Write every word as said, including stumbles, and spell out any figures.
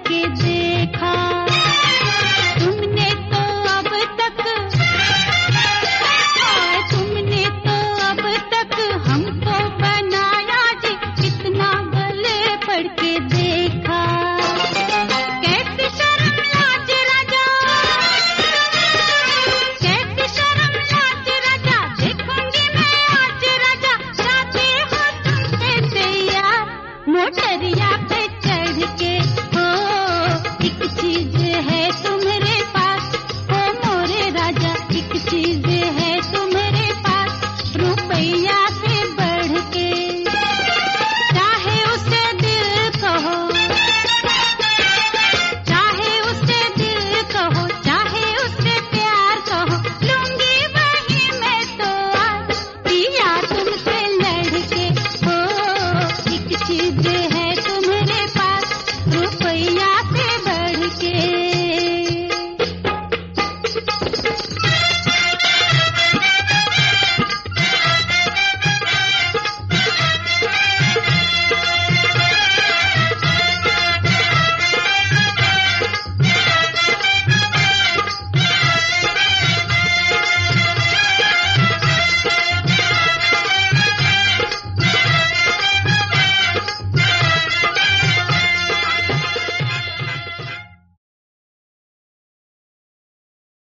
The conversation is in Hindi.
के देखा। तुमने तो अब तक हाय तुमने तो अब तक हमको बनाया जी, कितना गले पड़ के देखा। कैसी शर्म लाज राजा, कैसी शर्म लाज राजा, देखूंगी मैं आज राजा, शादी हो तुमसे तैयार, मोटरिया पे चढ़ के। हो एक चीज है तुम्हारे पास, हो मोरे राजा, एक चीज है तुम्हारे पास, रुपया से बढ़ के। चाहे उसे दिल कहो, चाहे उसे दिल कहो, चाहे उसे प्यार कहो, लूंगी वही मैं तो आज, पिया तुमसे लड़ के। हो एक चीज है